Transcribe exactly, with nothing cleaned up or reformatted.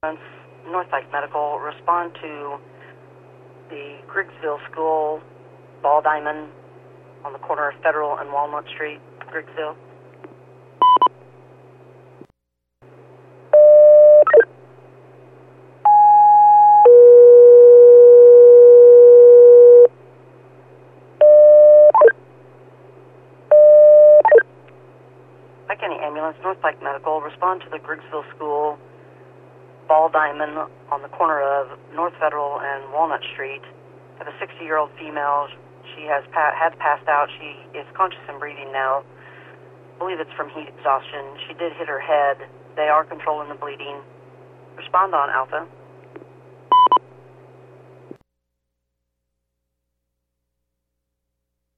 Northpike Medical, respond to the Griggsville School, Ball Diamond, on the corner of Federal and Walnut Street, Griggsville. Pike County Ambulance, Northpike Medical, respond to the Griggsville School, Ball Diamond, on the corner of North Federal and Walnut Street. I have a sixty-year-old female. She has pa- has passed out. She is conscious and breathing now. I believe it's from heat exhaustion. She did hit her head. They are controlling the bleeding. Respond on Alpha.